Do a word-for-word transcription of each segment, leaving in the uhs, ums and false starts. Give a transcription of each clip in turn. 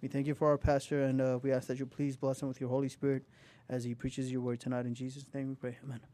We thank you for our pastor, and uh, we ask that you please bless him with your Holy Spirit as he preaches your word tonight. In Jesus' name we pray. Amen.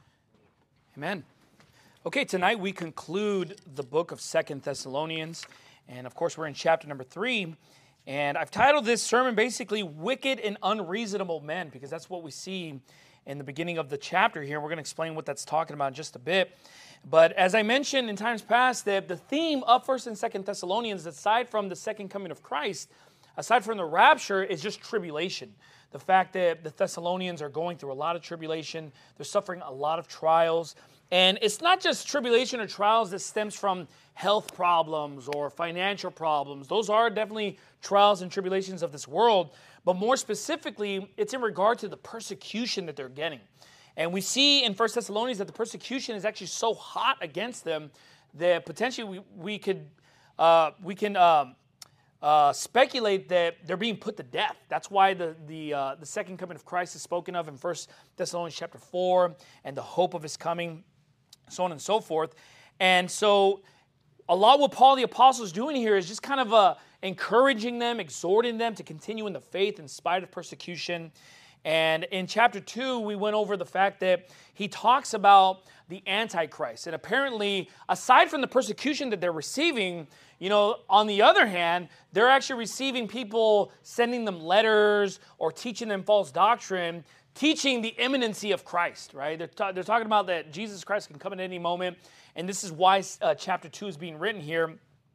Amen. Okay, tonight we conclude the book of Second Thessalonians. And of course, we're in chapter number three. And I've titled this sermon basically Wicked and Unreasonable Men, because that's what we see in the beginning of the chapter here. We're going to explain what that's talking about in just a bit. But as I mentioned in times past, the, the theme of First and Second Thessalonians, aside from the second coming of Christ, aside from the rapture, is just tribulation. The fact that the Thessalonians are going through a lot of tribulation. They're suffering a lot of trials. And it's not just tribulation or trials that stems from health problems or financial problems. Those are definitely trials and tribulations of this world. But more specifically, it's in regard to the persecution that they're getting. And we see in First Thessalonians that the persecution is actually so hot against them that potentially we, we could uh, we can uh, uh, speculate that they're being put to death. That's why the the uh, the second coming of Christ is spoken of in First Thessalonians chapter four, and the hope of his coming, so on and so forth. And so a lot what Paul the Apostle is doing here is just kind of uh, encouraging them, exhorting them to continue in the faith in spite of persecution. And in chapter two, we went over the fact that he talks about the Antichrist. And apparently, aside from the persecution that they're receiving, you know, on the other hand, they're actually receiving people sending them letters or teaching them false doctrine, teaching the imminency of Christ, right? They're, ta- they're talking about that Jesus Christ can come at any moment. And this is why uh, chapter two is being written here.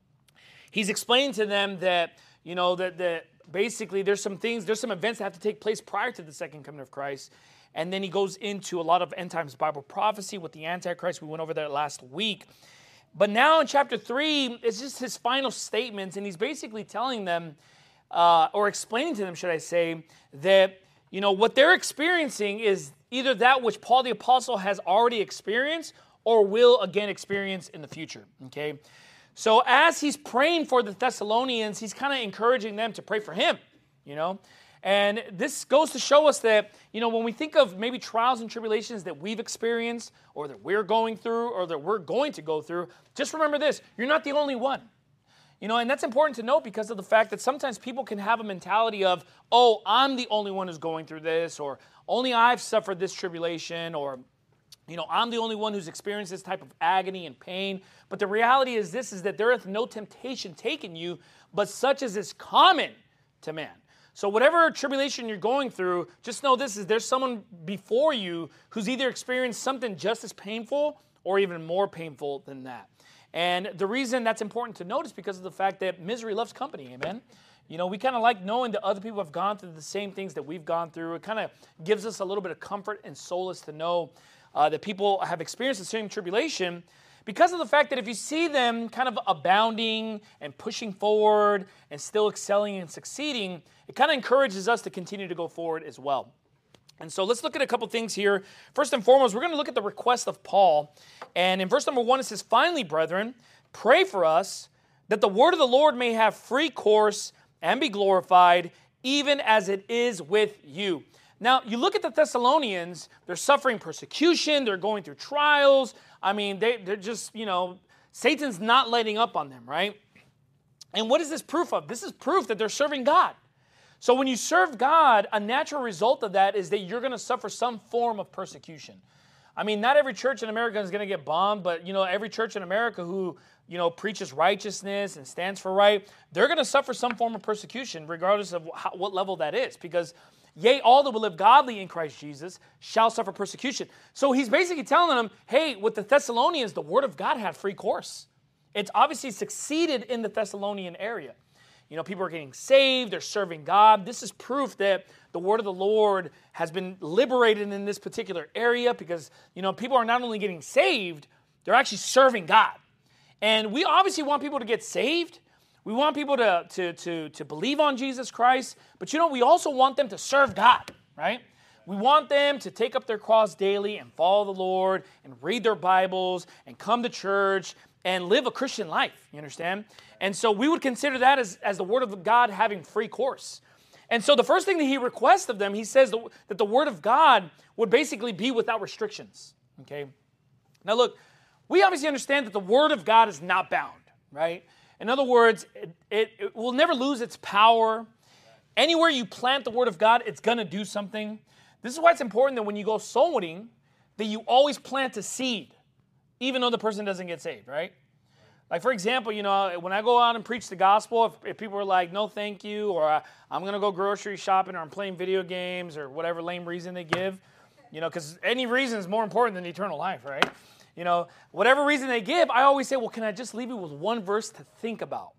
He's explaining to them that, you know, that the basically, there's some things, there's some events that have to take place prior to the second coming of Christ. And then he goes into a lot of end times Bible prophecy with the Antichrist. We went over that last week. But now in chapter three, it's just his final statements. And he's basically telling them, uh, or explaining to them, should I say, that, you know, what they're experiencing is either that which Paul the Apostle has already experienced or will again experience in the future, okay? So as he's praying for the Thessalonians, he's kind of encouraging them to pray for him, you know. And this goes to show us that, you know, when we think of maybe trials and tribulations that we've experienced or that we're going through or that we're going to go through, just remember this, you're not the only one. You know, and that's important to note because of the fact that sometimes people can have a mentality of, oh, I'm the only one who's going through this, or only I've suffered this tribulation, or you know, I'm the only one who's experienced this type of agony and pain. But the reality is this, is that there hath no temptation taken you, but such as is common to man. So whatever tribulation you're going through, just know this, is there's someone before you who's either experienced something just as painful or even more painful than that. And the reason that's important to note is because of the fact that misery loves company, amen? You know, we kind of like knowing that other people have gone through the same things that we've gone through. It kind of gives us a little bit of comfort and solace to know Uh, that people have experienced the same tribulation, because of the fact that if you see them kind of abounding and pushing forward and still excelling and succeeding, it kind of encourages us to continue to go forward as well. And so let's look at a couple things here. First and foremost, we're going to look at the request of Paul. And in verse number one, it says, "Finally, brethren, pray for us that the word of the Lord may have free course and be glorified, even as it is with you." Now, you look at the Thessalonians, they're suffering persecution, they're going through trials. I mean, they, they're just, you know, Satan's not letting up on them, right? And what is this proof of? This is proof that they're serving God. So when you serve God, a natural result of that is that you're going to suffer some form of persecution. I mean, not every church in America is going to get bombed, but, you know, every church in America who, you know, preaches righteousness and stands for right, they're going to suffer some form of persecution, regardless of how, what level that is, because yea, all that will live godly in Christ Jesus shall suffer persecution. So he's basically telling them, hey, with the Thessalonians, the word of God had free course. It's obviously succeeded in the Thessalonian area. You know, people are getting saved, they're serving God. This is proof that the word of the Lord has been liberated in this particular area because, you know, people are not only getting saved, they're actually serving God. And we obviously want people to get saved. We want people to, to, to, to believe on Jesus Christ, but you know, we also want them to serve God, right? We want them to take up their cross daily and follow the Lord and read their Bibles and come to church and live a Christian life, you understand? And so we would consider that as, as the Word of God having free course. And so the first thing that he requests of them, he says that the Word of God would basically be without restrictions, okay? Now look, we obviously understand that the Word of God is not bound, right? In other words, it, it, it will never lose its power. Anywhere you plant the word of God, it's going to do something. This is why it's important that when you go soul winning, that you always plant a seed, even though the person doesn't get saved, right? Like, for example, you know, when I go out and preach the gospel, if, if people are like, no, thank you, or I, I'm going to go grocery shopping, or I'm playing video games, or whatever lame reason they give, you know, because any reason is more important than eternal life, right? You know, whatever reason they give, I always say, well, can I just leave you with one verse to think about?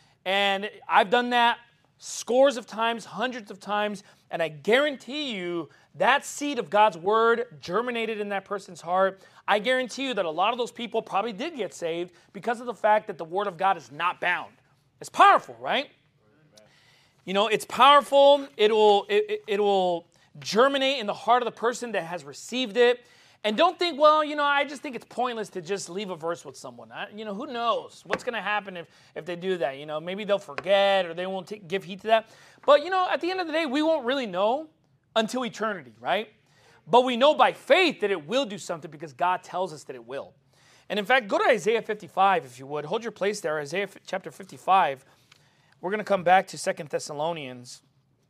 And I've done that scores of times, hundreds of times, and I guarantee you that seed of God's word germinated in that person's heart. I guarantee you that a lot of those people probably did get saved because of the fact that the word of God is not bound. It's powerful, right? Amen. You know, it's powerful. It will, it, it, it will germinate in the heart of the person that has received it. And don't think, well, you know, I just think it's pointless to just leave a verse with someone. I, you know, who knows what's going to happen if, if they do that? You know, maybe they'll forget or they won't t- give heed to that. But, you know, at the end of the day, we won't really know until eternity, right? But we know by faith that it will do something because God tells us that it will. And in fact, go to Isaiah fifty-five, if you would. Hold your place there, Isaiah chapter fifty-five. We're going to come back to Second Thessalonians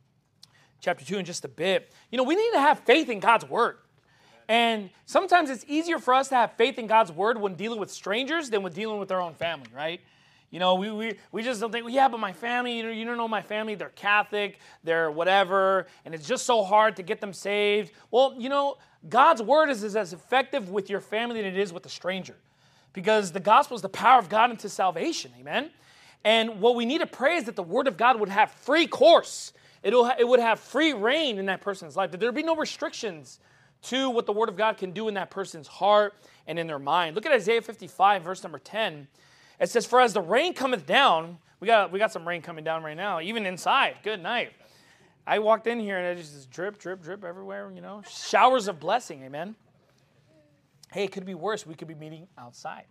chapter two in just a bit. You know, we need to have faith in God's word. And sometimes it's easier for us to have faith in God's word when dealing with strangers than when dealing with our own family, right? You know, we we, we just don't think, well, yeah, but my family, you know, you don't know my family, they're Catholic, they're whatever, and it's just so hard to get them saved. Well, you know, God's word is, is as effective with your family than it is with a stranger, because the gospel is the power of God into salvation, amen? And what we need to pray is that the word of God would have free course. It'll ha- it would have free reign in that person's life, that there would be no restrictions to what the word of God can do in that person's heart and in their mind. Look at Isaiah fifty-five, verse number ten. It says, for as the rain cometh down, we got we got some rain coming down right now, even inside. Good night. I walked in here and it just drip, drip, drip everywhere, you know. Showers of blessing, amen. Hey, it could be worse. We could be meeting outside.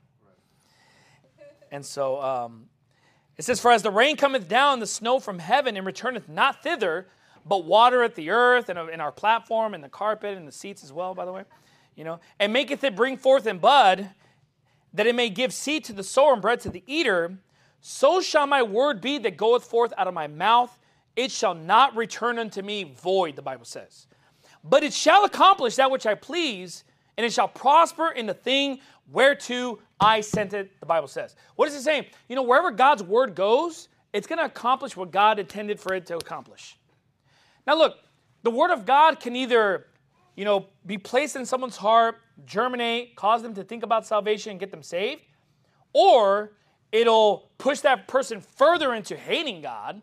And so um, it says, for as the rain cometh down, the snow from heaven, and returneth not thither, but watereth the earth and in our platform and the carpet and the seats as well, by the way, you know, and maketh it bring forth in bud, that it may give seed to the sower and bread to the eater, so shall my word be that goeth forth out of my mouth. It shall not return unto me void, the Bible says. But it shall accomplish that which I please, and it shall prosper in the thing whereto I sent it, the Bible says. What is it saying? You know, wherever God's word goes, it's going to accomplish what God intended for it to accomplish. Now look, the word of God can either, you know, be placed in someone's heart, germinate, cause them to think about salvation and get them saved, or it'll push that person further into hating God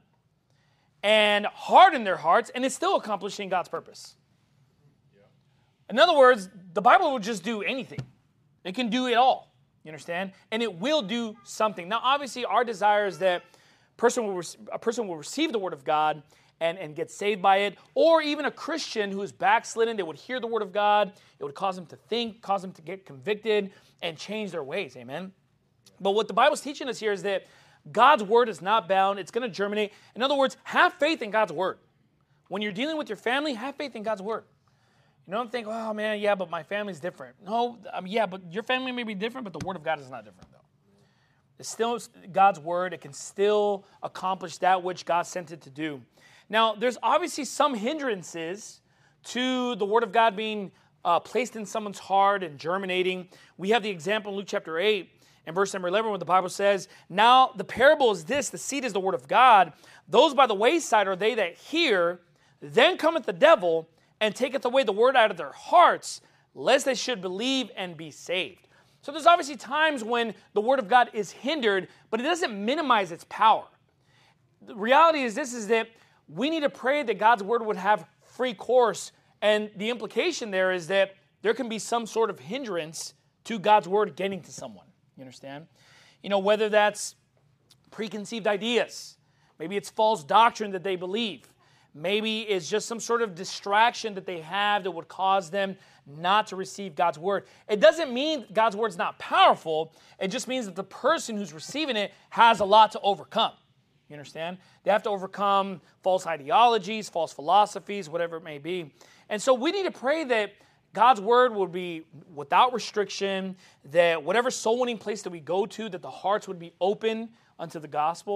and harden their hearts, and it's still accomplishing God's purpose. Yeah. In other words, the Bible will just do anything. It can do it all, you understand? And it will do something. Now, obviously, our desire is that person will, a person will receive the word of God And, and get saved by it, or even a Christian who is backslidden, they would hear the word of God, it would cause them to think, cause them to get convicted, and change their ways, amen? But what the Bible's teaching us here is that God's word is not bound, it's going to germinate. In other words, have faith in God's word. When you're dealing with your family, have faith in God's word. You don't think, oh man, yeah, but my family's different. No, I mean, yeah, but your family may be different, but the word of God is not different though. It's still God's word, it can still accomplish that which God sent it to do. Now, there's obviously some hindrances to the word of God being uh, placed in someone's heart and germinating. We have the example in Luke chapter eight and verse number eleven where the Bible says, now the parable is this, the seed is the word of God. Those by the wayside are they that hear, then cometh the devil and taketh away the word out of their hearts, lest they should believe and be saved. So there's obviously times when the word of God is hindered, but it doesn't minimize its power. The reality is this, is that we need to pray that God's word would have free course. And the implication there is that there can be some sort of hindrance to God's word getting to someone. You understand? You know, whether that's preconceived ideas, maybe it's false doctrine that they believe, maybe it's just some sort of distraction that they have that would cause them not to receive God's word. It doesn't mean God's word's not powerful. It just means that the person who's receiving it has a lot to overcome. You understand? They have to overcome false ideologies, false philosophies, whatever it may be. And so we need to pray that God's word will be without restriction, that whatever soul winning place that we go to, that the hearts would be open unto the gospel.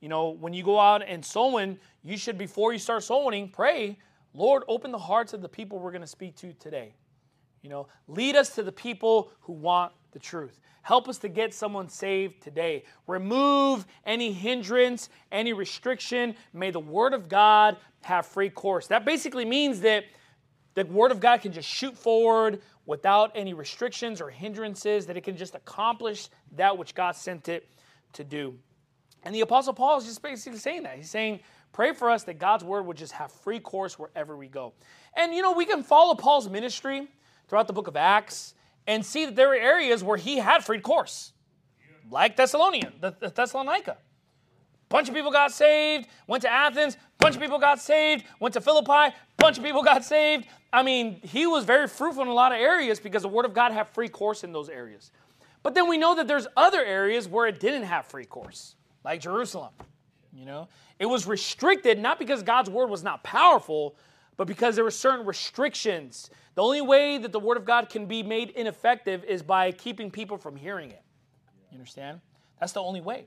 You know, when you go out and sowing, you should, before you start sowing, pray, Lord, open the hearts of the people we're going to speak to today. You know, lead us to the people who want the truth. Help us to get someone saved today. Remove any hindrance, any restriction. May the Word of God have free course. That basically means that the Word of God can just shoot forward without any restrictions or hindrances, that it can just accomplish that which God sent it to do. And the Apostle Paul is just basically saying that. He's saying, pray for us that God's Word would just have free course wherever we go. And, you know, we can follow Paul's ministry throughout the book of Acts and see that there were areas where he had free course, like Thessalonian, the, the Thessalonica. Bunch of people got saved, went to Athens, bunch of people got saved, went to Philippi, bunch of people got saved. I mean, he was very fruitful in a lot of areas because the Word of God had free course in those areas. But then we know that there's other areas where it didn't have free course, like Jerusalem. You know, it was restricted not because God's Word was not powerful, but because there were certain restrictions. The only way that the Word of God can be made ineffective is by keeping people from hearing it. You understand? That's the only way.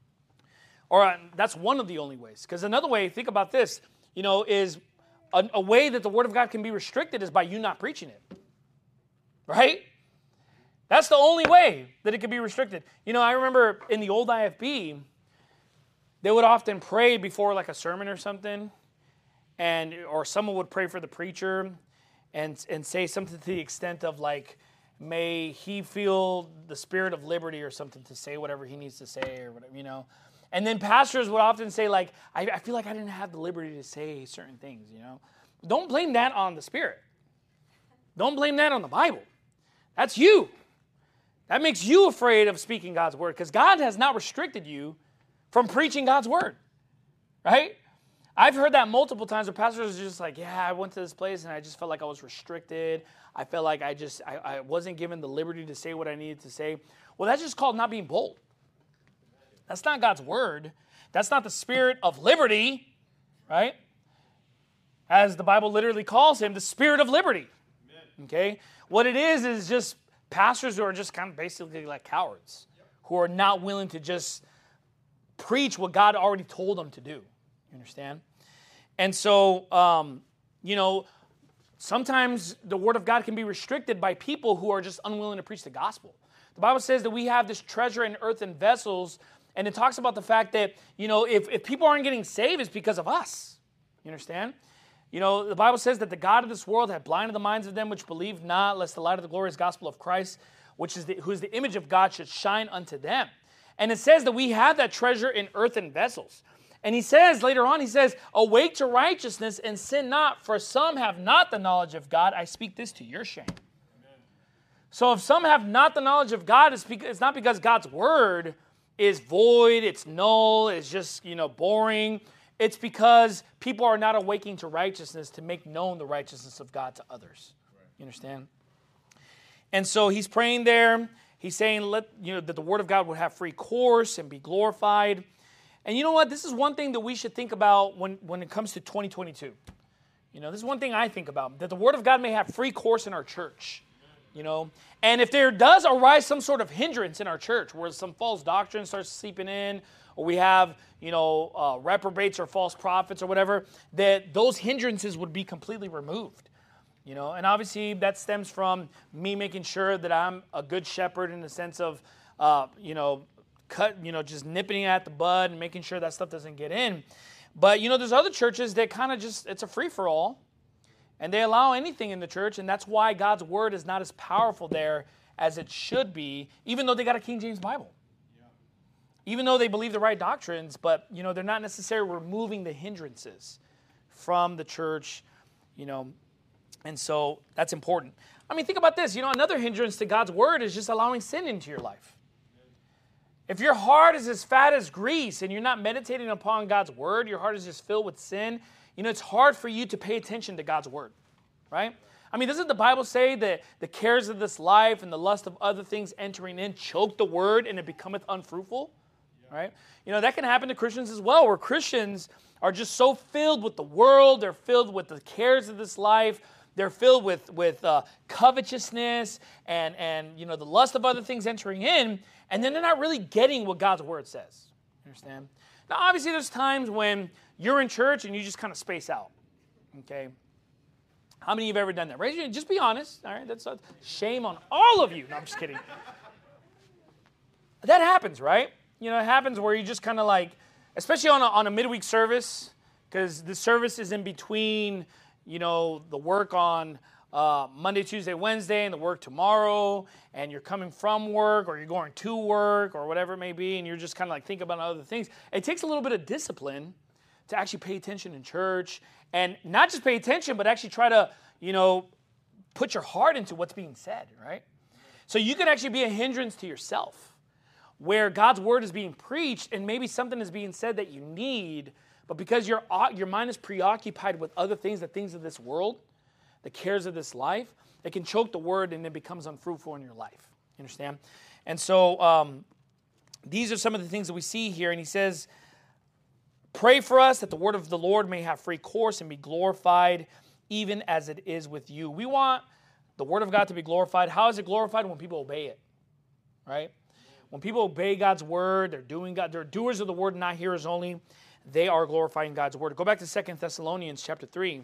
Or uh, that's one of the only ways. Because another way, think about this, you know, is a, a way that the Word of God can be restricted is by you not preaching it. Right? That's the only way that it can be restricted. You know, I remember in the old I F B, they would often pray before like a sermon or something, and or someone would pray for the preacher and, and say something to the extent of like, may he feel the spirit of liberty or something to say whatever he needs to say or whatever, you know. And then pastors would often say like, I, I feel like I didn't have the liberty to say certain things, you know. Don't blame that on the Spirit. Don't blame that on the Bible. That's you. That makes you afraid of speaking God's word because God has not restricted you from preaching God's word, right? I've heard that multiple times where pastors are just like, yeah, I went to this place and I just felt like I was restricted. I felt like I just, I, I wasn't given the liberty to say what I needed to say. Well, that's just called not being bold. That's not God's word. That's not the spirit of liberty, right? As the Bible literally calls him, the spirit of liberty. Amen. Okay? What it is is just pastors who are just kind of basically like cowards, who are not willing to just preach what God already told them to do. You understand? And so, um, you know, sometimes the word of God can be restricted by people who are just unwilling to preach the gospel. The Bible says that we have this treasure in earthen vessels, and it talks about the fact that, you know, if, if people aren't getting saved, it's because of us. You understand? You know, the Bible says that the God of this world had blinded the minds of them which believe not, lest the light of the glorious gospel of Christ, which is the, who is the image of God, should shine unto them. And it says that we have that treasure in earthen vessels. And he says later on, he says, awake to righteousness and sin not, for some have not the knowledge of God. I speak this to your shame. Amen. So if some have not the knowledge of God, it's, because, it's not because God's word is void, it's null, it's just, you know, boring. It's because people are not awaking to righteousness to make known the righteousness of God to others. Right. You understand? And so he's praying there. He's saying, let you know that the word of God would have free course and be glorified. And you know what? This is one thing that we should think about when, when it comes to twenty twenty-two. You know, this is one thing I think about, that the word of God may have free course in our church. You know, and if there does arise some sort of hindrance in our church where some false doctrine starts seeping in, or we have, you know, uh, reprobates or false prophets or whatever, that those hindrances would be completely removed. You know, and obviously that stems from me making sure that I'm a good shepherd in the sense of, uh, you know, cut, you know, just nipping at the bud and making sure that stuff doesn't get in. But, you know, there's other churches that kind of just, it's a free-for-all. And they allow anything in the church, and that's why God's word is not as powerful there as it should be, even though they got a King James Bible. Yeah. Even though they believe the right doctrines, but, you know, they're not necessarily removing the hindrances from the church, you know, and so that's important. I mean, think about this. You know, another hindrance to God's word is just allowing sin into your life. If your heart is as fat as grease and you're not meditating upon God's word, your heart is just filled with sin, you know, it's hard for you to pay attention to God's word, right? I mean, doesn't the Bible say that the cares of this life and the lust of other things entering in choke the word and it becometh unfruitful, yeah. Right? You know, that can happen to Christians as well, where Christians are just so filled with the world, they're filled with the cares of this life, they're filled with, with uh, covetousness and, and, you know, the lust of other things entering in, and then they're not really getting what God's word says. Understand? Now, obviously, there's times when you're in church and you just kind of space out, okay? How many of you have ever done that? Raise your hand. Just be honest, all right? That's a shame on all of you. No, I'm just kidding. That happens, right? You know, it happens where you just kind of like, especially on a, on a midweek service, because the service is in between, you know, the work on uh, Monday, Tuesday, Wednesday, and the work tomorrow, and you're coming from work, or you're going to work, or whatever it may be, and you're just kind of like thinking about other things. It takes a little bit of discipline to actually pay attention in church, and not just pay attention, but actually try to, you know, put your heart into what's being said, right? So you can actually be a hindrance to yourself, where God's word is being preached, and maybe something is being said that you need, but because your, your mind is preoccupied with other things, the things of this world, the cares of this life, it can choke the word and it becomes unfruitful in your life. You understand? And so um, these are some of the things that we see here, and he says, pray for us that the word of the Lord may have free course and be glorified, even as it is with you. We want the word of God to be glorified. How is it glorified? When people obey it, right? When people obey God's word, they're doing God, they're doers of the word, not hearers only. They are glorifying God's word. Go back to Second Thessalonians chapter three.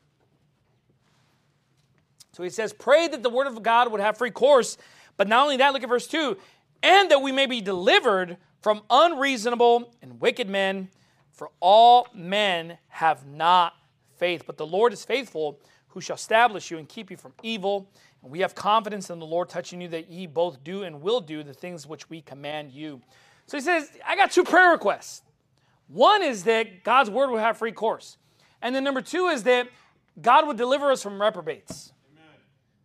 So he says, pray that the word of God would have free course. But not only that, look at verse two. And that we may be delivered from unreasonable and wicked men. For all men have not faith. But the Lord is faithful, who shall establish you and keep you from evil. And we have confidence in the Lord touching you, that ye both do and will do the things which we command you. So he says, I got two prayer requests. One is that God's word will have free course. And then number two is that God would deliver us from reprobates. Amen.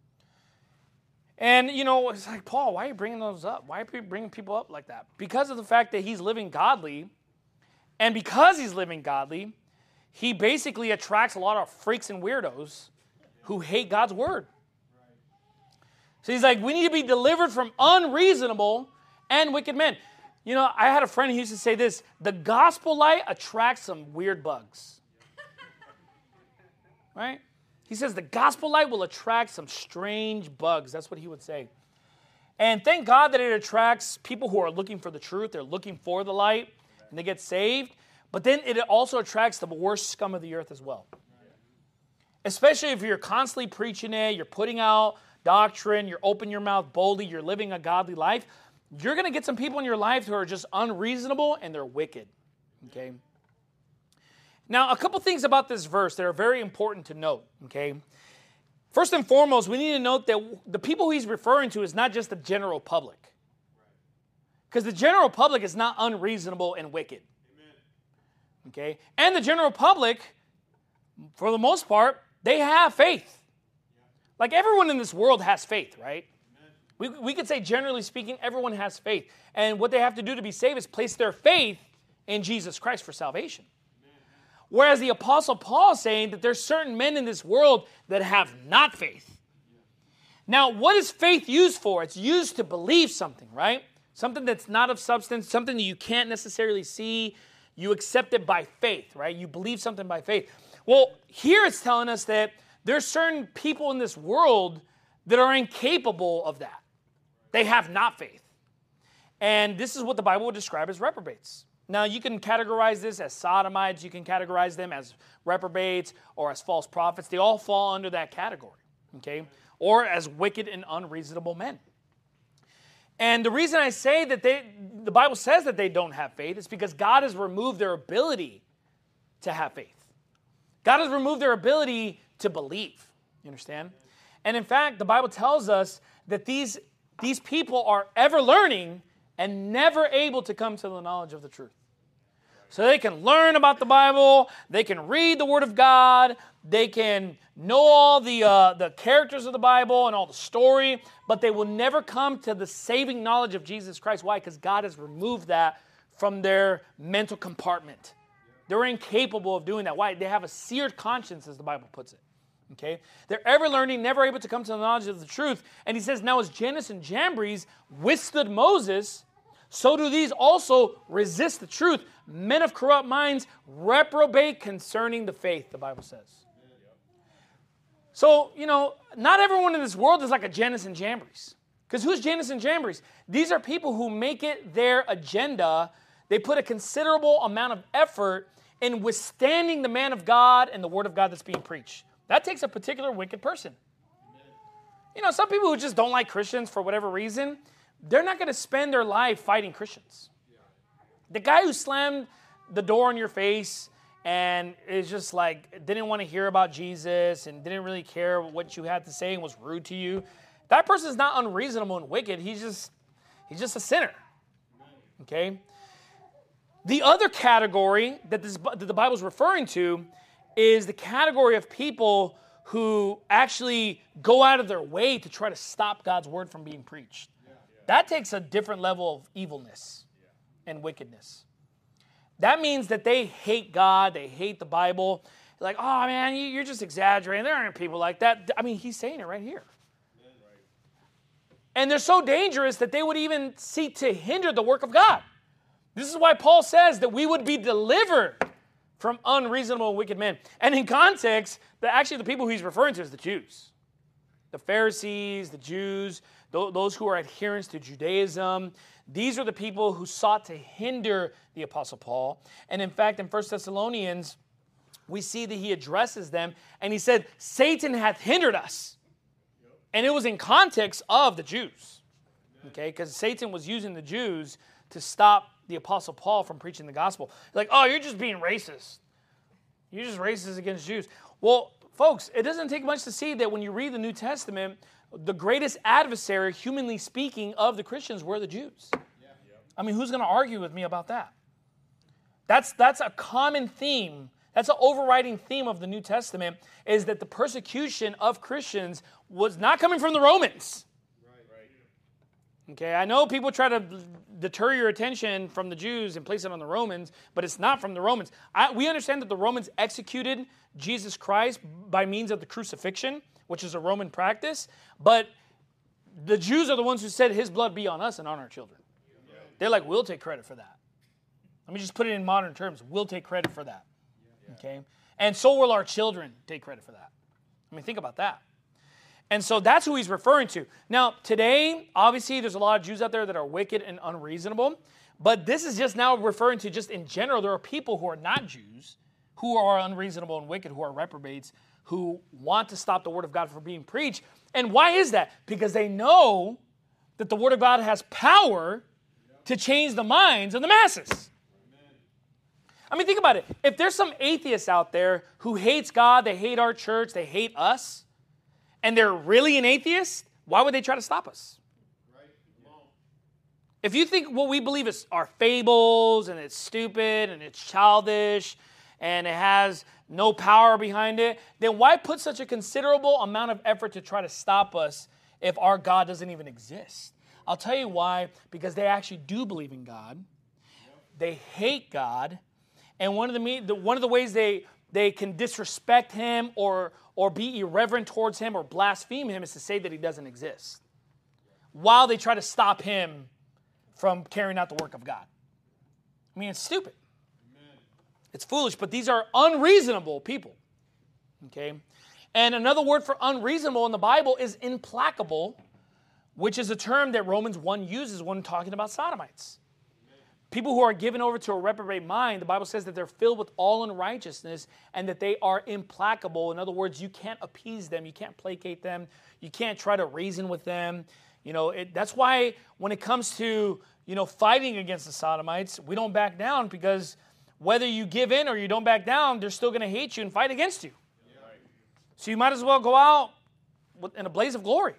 And, you know, it's like, Paul, why are you bringing those up? Why are you bringing people up like that? Because of the fact that he's living godly. And because he's living godly, he basically attracts a lot of freaks and weirdos who hate God's word. So he's like, we need to be delivered from unreasonable and wicked men. You know, I had a friend who used to say this, the gospel light attracts some weird bugs. Right? He says the gospel light will attract some strange bugs. That's what he would say. And thank God that it attracts people who are looking for the truth. They're looking for the light, and they get saved. But then it also attracts the worst scum of the earth as well. Especially if you're constantly preaching it, you're putting out doctrine, you're opening your mouth boldly, you're living a godly life. You're going to get some people in your life who are just unreasonable and they're wicked. Okay? Now, a couple things about this verse that are very important to note. Okay? First and foremost, we need to note that the people he's referring to is not just the general public. Because the general public is not unreasonable and wicked. Okay? And the general public, for the most part, they have faith. Like everyone in this world has faith, right? We, we could say, generally speaking, everyone has faith. And what they have to do to be saved is place their faith in Jesus Christ for salvation. Whereas the Apostle Paul is saying that there's certain men in this world that have not faith. Now, what is faith used for? It's used to believe something, right? Something that's not of substance, something that you can't necessarily see. You accept it by faith, right? You believe something by faith. Well, here it's telling us that there's certain people in this world that are incapable of that. They have not faith. And this is what the Bible would describe as reprobates. Now, you can categorize this as sodomites. You can categorize them as reprobates or as false prophets. They all fall under that category, okay? Or as wicked and unreasonable men. And the reason I say that they, the Bible says that they don't have faith is because God has removed their ability to have faith. God has removed their ability to believe. You understand? And in fact, the Bible tells us that these, these people are ever learning and never able to come to the knowledge of the truth. So they can learn about the Bible, they can read the Word of God, they can know all the, uh, the characters of the Bible and all the story, but they will never come to the saving knowledge of Jesus Christ. Why? Because God has removed that from their mental compartment. They're incapable of doing that. Why? They have a seared conscience, as the Bible puts it. Okay? They're ever learning, never able to come to the knowledge of the truth. And he says, now as Jannes and Jambres withstood Moses, so do these also resist the truth. Men of corrupt minds reprobate concerning the faith, the Bible says. So, you know, not everyone in this world is like a Jannes and Jambres. Because who's Jannes and Jambres? These are people who make it their agenda they put a considerable amount of effort in withstanding the man of God and the word of God that's being preached. That takes a particular wicked person. You know, some people who just don't like Christians for whatever reason, they're not going to spend their life fighting Christians. The guy who slammed the door in your face and is just like, didn't want to hear about Jesus and didn't really care what you had to say and was rude to you, that person is not unreasonable and wicked. He's just, he's just a sinner. Okay? The other category that, this, that the Bible is referring to is the category of people who actually go out of their way to try to stop God's word from being preached. Yeah, yeah. That takes a different level of evilness yeah. and wickedness. That means that they hate God, they hate the Bible. They're like, oh man, you're just exaggerating. There aren't people like that. I mean, he's saying it right here. Yeah, right. And they're so dangerous that they would even seek to hinder the work of God. This is why Paul says that we would be delivered from unreasonable and wicked men. And in context, the, actually the people he's referring to is the Jews. The Pharisees, the Jews, th- those who are adherents to Judaism. These are the people who sought to hinder the Apostle Paul. And in fact, in First Thessalonians, we see that he addresses them, and he said, Satan hath hindered us. And it was in context of the Jews. Okay, because Satan was using the Jews to stop the Apostle Paul from preaching the gospel. Like, oh, you're just being racist. You're just racist against Jews. Well, folks, it doesn't take much to see that when you read the New Testament, the greatest adversary, humanly speaking, of the Christians were the Jews. Yeah. I mean, who's going to argue with me about that? That's, that's a common theme. That's an overriding theme of the New Testament, is that the persecution of Christians was not coming from the Romans. Okay, I know people try to deter your attention from the Jews and place it on the Romans, but it's not from the Romans. I, we understand that the Romans executed Jesus Christ by means of the crucifixion, which is a Roman practice, but the Jews are the ones who said his blood be on us and on our children. They're like, we'll take credit for that. Let me just put it in modern terms. We'll take credit for that. Okay, and so will our children take credit for that. I mean, think about that. And so that's who he's referring to. Now, today, obviously, there's a lot of Jews out there that are wicked and unreasonable. But this is just now referring to just in general, there are people who are not Jews, who are unreasonable and wicked, who are reprobates, who want to stop the word of God from being preached. And why is that? Because they know that the word of God has power to change the minds of the masses. I mean, think about it. If there's some atheists out there who hates God, they hate our church, they hate us, and they're really an atheist, why would they try to stop us? Right. If you think what we believe is are fables and it's stupid and it's childish and it has no power behind it, then why put such a considerable amount of effort to try to stop us if our God doesn't even exist? I'll tell you why. Because they actually do believe in God. They hate God. And one of the, one of the ways they, they can disrespect him or or be irreverent towards him or blaspheme him is to say that he doesn't exist, while they try to stop him from carrying out the work of God. I mean, it's stupid. Amen. It's foolish, but these are unreasonable people. Okay? And another word for unreasonable in the Bible is implacable, which is a term that Romans one uses when talking about sodomites. People who are given over to a reprobate mind, the Bible says that they're filled with all unrighteousness and that they are implacable. In other words, you can't appease them. You can't placate them. You can't try to reason with them. You know, it, that's why when it comes to, you know, fighting against the sodomites, we don't back down, because whether you give in or you don't back down, they're still going to hate you and fight against you. Yeah. So you might as well go out in a blaze of glory.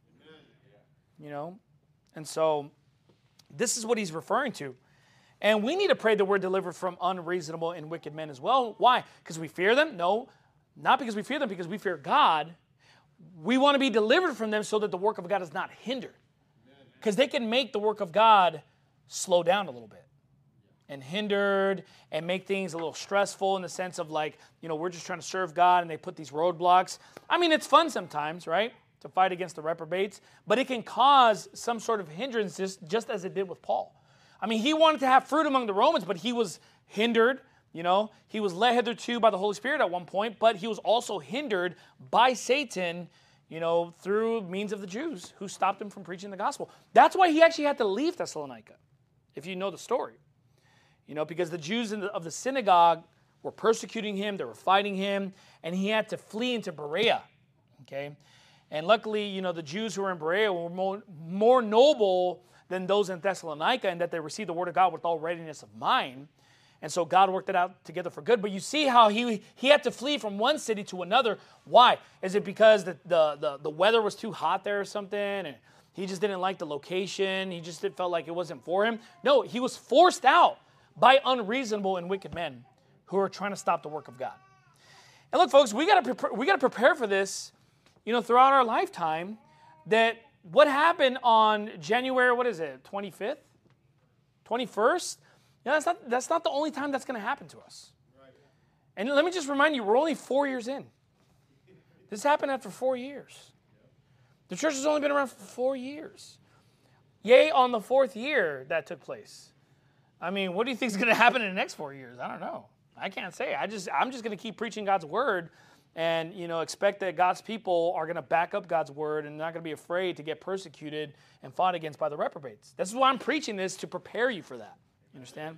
You know, and so this is what he's referring to. And we need to pray that we're delivered from unreasonable and wicked men as well. Why? Because we fear them? No, not because we fear them, because we fear God. We want to be delivered from them so that the work of God is not hindered. Because they can make the work of God slow down a little bit and hindered and make things a little stressful in the sense of like, you know, we're just trying to serve God and they put these roadblocks. I mean, it's fun sometimes, right, to fight against the reprobates, but it can cause some sort of hindrance just, just as it did with Paul. I mean, he wanted to have fruit among the Romans, but he was hindered, you know. He was led hitherto by the Holy Spirit at one point, but he was also hindered by Satan, you know, through means of the Jews who stopped him from preaching the gospel. That's why he actually had to leave Thessalonica, if you know the story. You know, because the Jews in the, of the synagogue were persecuting him, they were fighting him, and he had to flee into Berea. Okay? And luckily, you know, the Jews who were in Berea were more, more noble than those in Thessalonica in that they received the word of God with all readiness of mind. And so God worked it out together for good. But you see how he he had to flee from one city to another. Why? Is it because the, the, the, the weather was too hot there or something? And he just didn't like the location? He just felt like it wasn't for him? No, he was forced out by unreasonable and wicked men who are trying to stop the work of God. And look, folks, we got to prepare, we got to prepare for this, you know, throughout our lifetime. That what happened on January, what is it, twenty-fifth, twenty-first? You know, that's not that's not the only time that's going to happen to us. And let me just remind you, we're only four years in. This happened after four years. The church has only been around for four years. Yay, on the fourth year that took place. I mean, what do you think is going to happen in the next four years? I don't know. I can't say. I just, I'm just going to keep preaching God's word and, you know, expect that God's people are going to back up God's word and not going to be afraid to get persecuted and fought against by the reprobates. This is why I'm preaching this, to prepare you for that. You understand?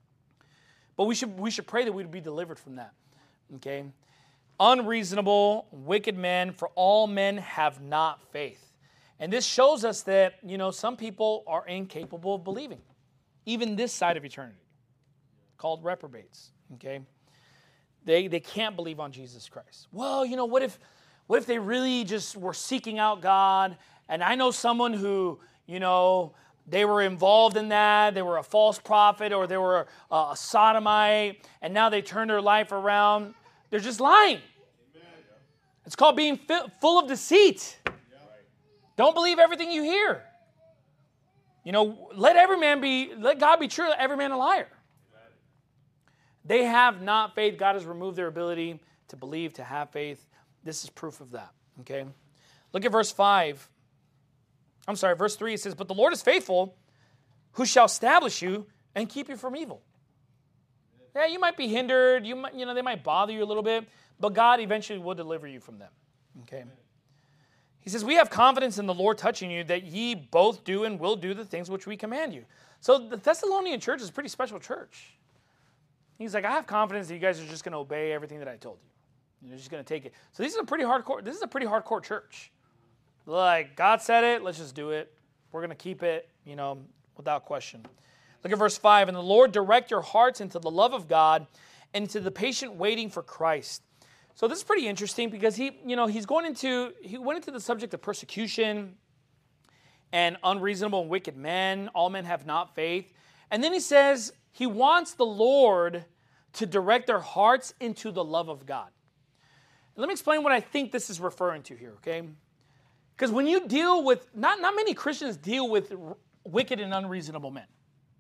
But we should, we should pray that we'd be delivered from that. Okay? Unreasonable, wicked men, for all men have not faith. And this shows us that, you know, some people are incapable of believing, even this side of eternity, called reprobates. Okay? They they can't believe on Jesus Christ. Well, you know, what if what if they really just were seeking out God? And I know someone who, you know, they were involved in that. They were a false prophet, or they were a, a sodomite, and now they turned their life around. They're just lying. Amen. It's called being fi- full of deceit. Yeah. Don't believe everything you hear. You know, let every man be, let God be true, let every man a liar. Amen. They have not faith. God has removed their ability to believe, to have faith. This is proof of that. Okay? Look at verse five. I'm sorry, verse three, it says, but the Lord is faithful, who shall establish you and keep you from evil. Yeah, you might be hindered. You might, you know, they might bother you a little bit, but God eventually will deliver you from them. Okay? He says, we have confidence in the Lord touching you, that ye both do and will do the things which we command you. So the Thessalonian church is a pretty special church. He's like, I have confidence that you guys are just going to obey everything that I told you. You're just going to take it. So this is a pretty hardcore, this is a pretty hardcore church. Like, God said it, let's just do it. We're going to keep it, you know, without question. Look at verse five. And the Lord direct your hearts into the love of God and into the patient waiting for Christ. So this is pretty interesting because he, you know, he's going into, he went into the subject of persecution and unreasonable and wicked men. All men have not faith. And then he says he wants the Lord to direct their hearts into the love of God. And let me explain what I think this is referring to here, okay? Because when you deal with, not, not many Christians deal with r- wicked and unreasonable men.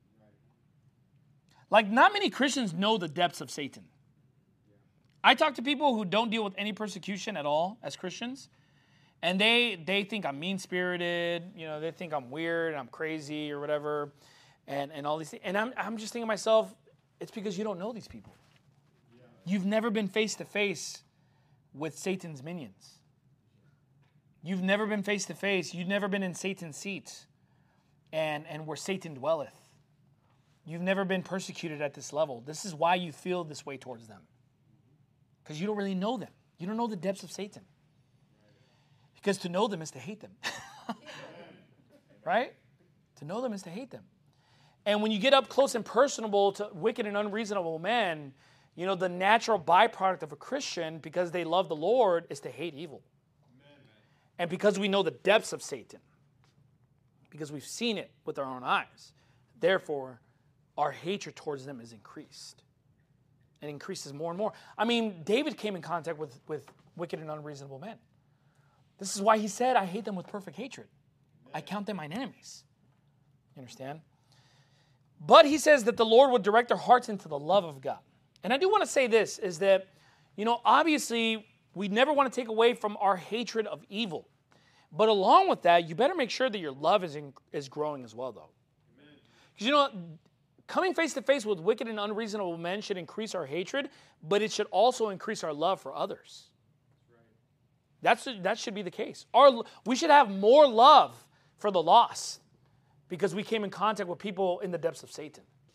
Like, not many Christians know the depths of Satan. I talk to people who don't deal with any persecution at all as Christians, and they they think I'm mean-spirited, you know, they think I'm weird, I'm crazy or whatever, and, and all these things. And I'm, I'm just thinking to myself, it's because you don't know these people. You've never been face-to-face with Satan's minions. You've never been face-to-face. You've never been in Satan's seat and, and where Satan dwelleth. You've never been persecuted at this level. This is why you feel this way towards them. Because you don't really know them. You don't know the depths of Satan. Because to know them is to hate them. Right? To know them is to hate them. And when you get up close and personable to wicked and unreasonable men, you know, the natural byproduct of a Christian, because they love the Lord, is to hate evil. And because we know the depths of Satan, because we've seen it with our own eyes, therefore, our hatred towards them is increased. It increases more and more. I mean, David came in contact with, with wicked and unreasonable men. This is why he said, I hate them with perfect hatred. I count them mine enemies. You understand? But he says that the Lord would direct their hearts into the love of God. And I do want to say this, is that, you know, obviously, we never want to take away from our hatred of evil. But along with that, you better make sure that your love is in, is growing as well, though. Because, you know, coming face-to-face with wicked and unreasonable men should increase our hatred, but it should also increase our love for others. That's, that should be the case. Our, we should have more love for the lost because we came in contact with people in the depths of Satan.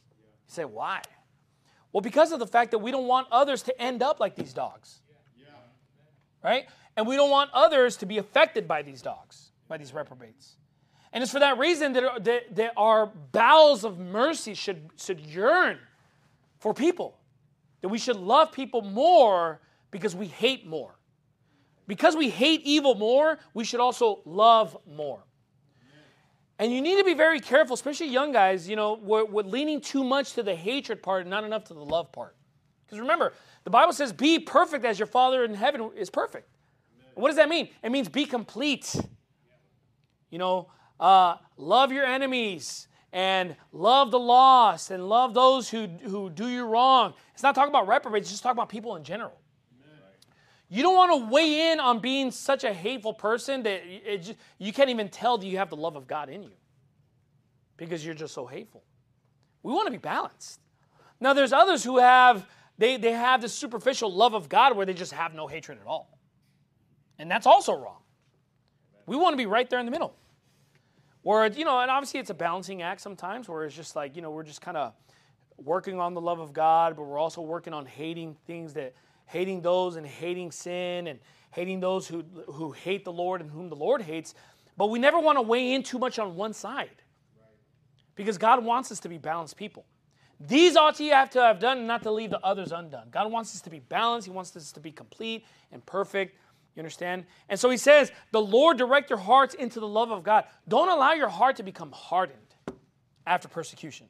You say, why? Well, because of the fact that we don't want others to end up like these dogs. Right? And we don't want others to be affected by these dogs, by these reprobates. And it's for that reason that, that, that our bowels of mercy should, should yearn for people. That we should love people more because we hate more. Because we hate evil more, we should also love more. And you need to be very careful, especially young guys, you know, we're, we're leaning too much to the hatred part and not enough to the love part. Because remember, the Bible says, be perfect as your Father in heaven is perfect. What does that mean? It means be complete. You know, uh, love your enemies and love the lost and love those who, who do you wrong. It's not talking about reprobates, it's just talking about people in general. You don't want to weigh in on being such a hateful person that it just, you can't even tell that you have the love of God in you because you're just so hateful. We want to be balanced. Now, there's others who have, they, they have this superficial love of God where they just have no hatred at all. And that's also wrong. We want to be right there in the middle. Or, you know, and obviously it's a balancing act sometimes where it's just like, you know, we're just kind of working on the love of God, but we're also working on hating things that, hating those and hating sin and hating those who, who hate the Lord and whom the Lord hates. But we never want to weigh in too much on one side because God wants us to be balanced people. These ought you have to have done and not to leave the others undone. God wants us to be balanced. He wants us to be complete and perfect. You understand? And so he says, the Lord direct your hearts into the love of God. Don't allow your heart to become hardened after persecution.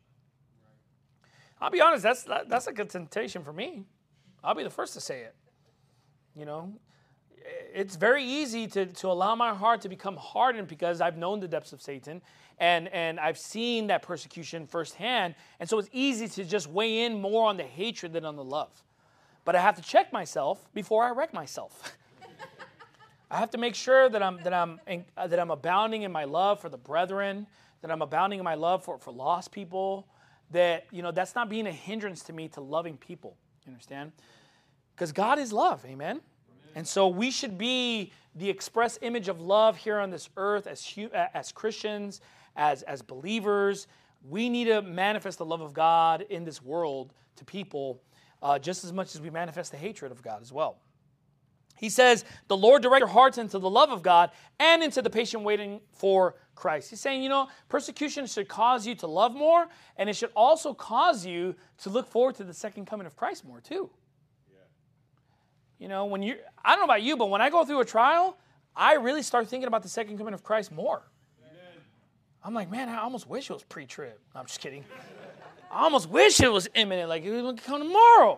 I'll be honest, that's that's a good temptation for me. I'll be the first to say it. You know, it's very easy to, to allow my heart to become hardened because I've known the depths of Satan and, and I've seen that persecution firsthand. And so it's easy to just weigh in more on the hatred than on the love. But I have to check myself before I wreck myself. I have to make sure that I'm that I'm that I'm abounding in my love for the brethren, that I'm abounding in my love for, for lost people, that, you know, that's not being a hindrance to me to loving people. You understand? Because God is love, amen? Amen? And so we should be the express image of love here on this earth as as Christians, as, as believers. We need to manifest the love of God in this world to people uh, just as much as we manifest the hatred of God as well. He says, the Lord direct your hearts into the love of God and into the patient waiting for Christ. He's saying, you know, persecution should cause you to love more, and it should also cause you to look forward to the second coming of Christ more too. Yeah. You know, when you, I don't know about you, but when I go through a trial, I really start thinking about the second coming of Christ more. Amen. I'm like, man, I almost wish it was pre-trib. No, I'm just kidding. I almost wish it was imminent, like it would come tomorrow.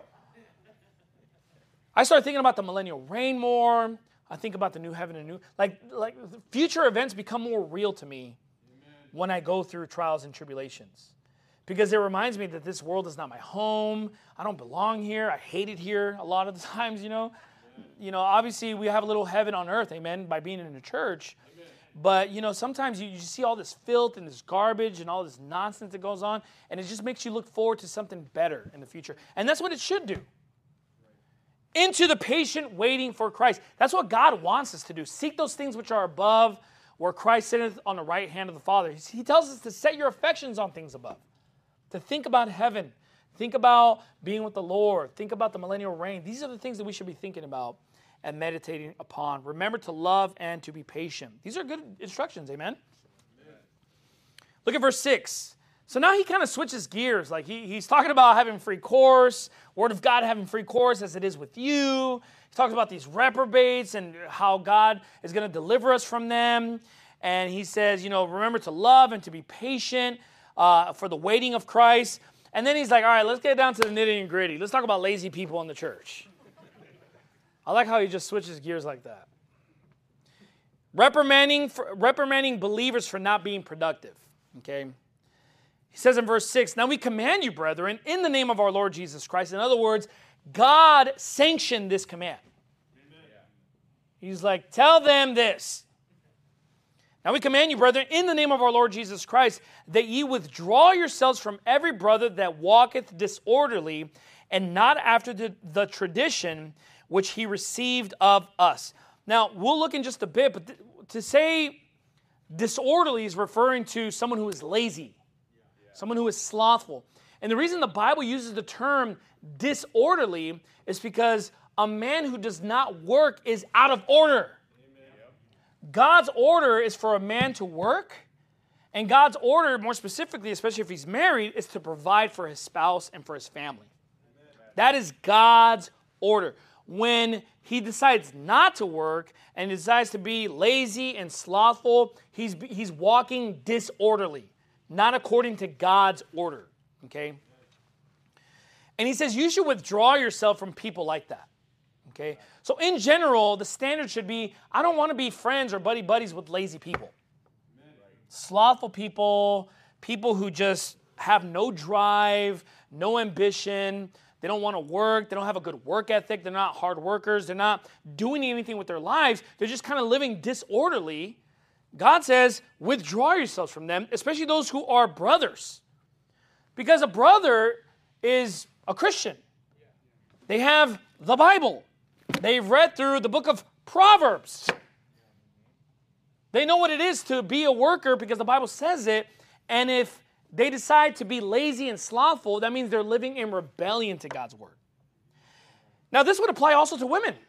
I start thinking about the millennial reign more. I think about the new heaven and new, like, like future events become more real to me Amen. When I go through trials and tribulations. Because it reminds me that this world is not my home. I don't belong here. I hate it here a lot of the times, you know. Amen. You know, obviously we have a little heaven on earth, amen, by being in a church. Amen. But, you know, sometimes you, you see all this filth and this garbage and all this nonsense that goes on, and it just makes you look forward to something better in the future. And that's what it should do. Into the patient waiting for Christ. That's what God wants us to do. Seek those things which are above, where Christ sitteth on the right hand of the Father. He tells us to set your affections on things above, to think about heaven, think about being with the Lord, think about the millennial reign. These are the things that we should be thinking about and meditating upon. Remember to love and to be patient. These are good instructions, amen? Amen. Look at verse six. So now he kind of switches gears. Like he, he's talking about having free course, Word of God having free course as it is with you. He talks about these reprobates and how God is going to deliver us from them. And he says, you know, remember to love and to be patient uh, for the waiting of Christ. And then he's like, all right, let's get down to the nitty and gritty. Let's talk about lazy people in the church. I like how he just switches gears like that. Reprimanding, for, reprimanding believers for not being productive. Okay. He says in verse six, now we command you, brethren, in the name of our Lord Jesus Christ. In other words, God sanctioned this command. Amen. He's like, tell them this. Now we command you, brethren, in the name of our Lord Jesus Christ, that ye withdraw yourselves from every brother that walketh disorderly, and not after the, the tradition which he received of us. Now, we'll look in just a bit, but th- to say disorderly is referring to someone who is lazy. Someone who is slothful. And the reason the Bible uses the term disorderly is because a man who does not work is out of order. God's order is for a man to work, and God's order, more specifically, especially if he's married, is to provide for his spouse and for his family. That is God's order. When he decides not to work and decides to be lazy and slothful, he's, he's walking disorderly, not according to God's order, okay? And he says you should withdraw yourself from people like that. Okay? So in general, the standard should be, I don't want to be friends or buddy-buddies with lazy people. Slothful people, people who just have no drive, no ambition, they don't want to work, they don't have a good work ethic, they're not hard workers, they're not doing anything with their lives, they're just kind of living disorderly. God says, withdraw yourselves from them, especially those who are brothers. Because a brother is a Christian. They have the Bible. They've read through the book of Proverbs. They know what it is to be a worker because the Bible says it. And if they decide to be lazy and slothful, that means they're living in rebellion to God's word. Now, this would apply also to women.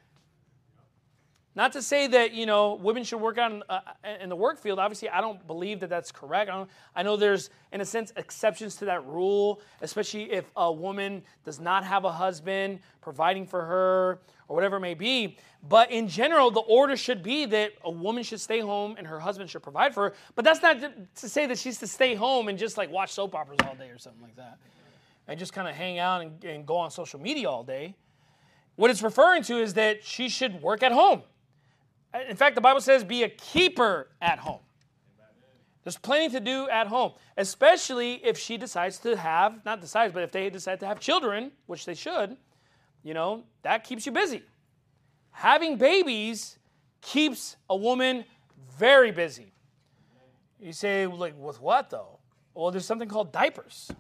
Not to say that, you know, women should work out in, uh, in the work field. Obviously, I don't believe that that's correct. I, don't, I know there's, in a sense, exceptions to that rule, especially if a woman does not have a husband providing for her or whatever it may be. But in general, the order should be that a woman should stay home and her husband should provide for her. But that's not to say that she's to stay home and just like watch soap operas all day or something like that. And just kind of hang out and, and go on social media all day. What it's referring to is that she should work at home. In fact, the Bible says be a keeper at home. There's plenty to do at home, especially if she decides to have, not decides, but if they decide to have children, which they should, you know, that keeps you busy. Having babies keeps a woman very busy. You say, like, with what though? Well, there's something called diapers.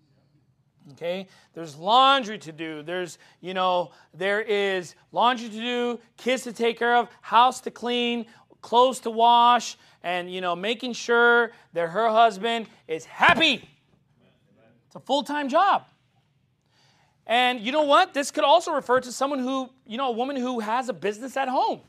Okay, there's laundry to do. There's, you know, there is laundry to do, kids to take care of, house to clean, clothes to wash, and, you know, making sure that her husband is happy. It's a full-time job. And you know what? This could also refer to someone who, you know, a woman who has a business at home.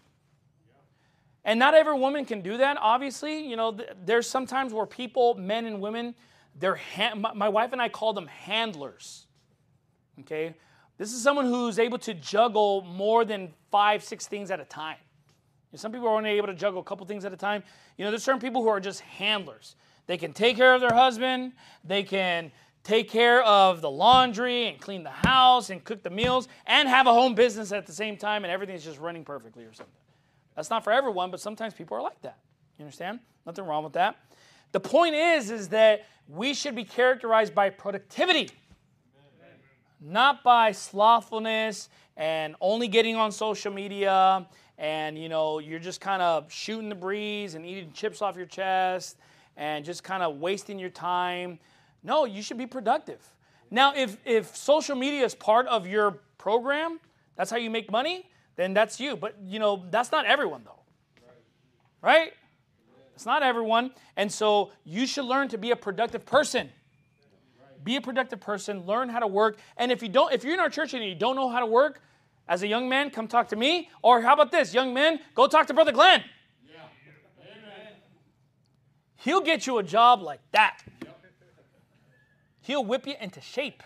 And not every woman can do that, obviously. You know, th- there's sometimes where people, men and women, They're ha- my wife and I call them handlers, okay? This is someone who's able to juggle more than five, six things at a time. You know, some people are only able to juggle a couple things at a time. You know, there's certain people who are just handlers. They can take care of their husband. They can take care of the laundry and clean the house and cook the meals and have a home business at the same time and everything's just running perfectly or something. That's not for everyone, but sometimes people are like that. You understand? Nothing wrong with that. The point is, is that we should be characterized by productivity, not by slothfulness and only getting on social media and, you know, you're just kind of shooting the breeze and eating chips off your chest and just kind of wasting your time. No, you should be productive. Now, if, if social media is part of your program, that's how you make money, then that's you. But, you know, that's not everyone, though. Right? It's not everyone. And so you should learn to be a productive person. Be a productive person. Learn how to work. And if you don't, if you're in our church and you don't know how to work, as a young man, come talk to me. Or how about this, young men, go talk to Brother Glenn. Yeah. Amen. He'll get you a job like that. He'll whip you into shape.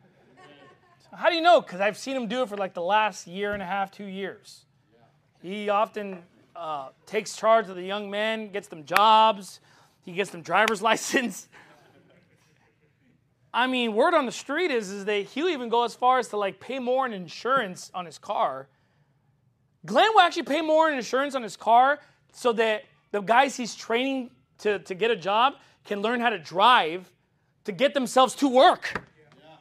So how do you know? Because I've seen him do it for like the last year and a half, two years. He often Uh, takes charge of the young men, gets them jobs, he gets them driver's license. I mean, word on the street is, is that he'll even go as far as to like pay more in insurance on his car. Glenn will actually pay more in insurance on his car so that the guys he's training to, to get a job can learn how to drive to get themselves to work. Yeah.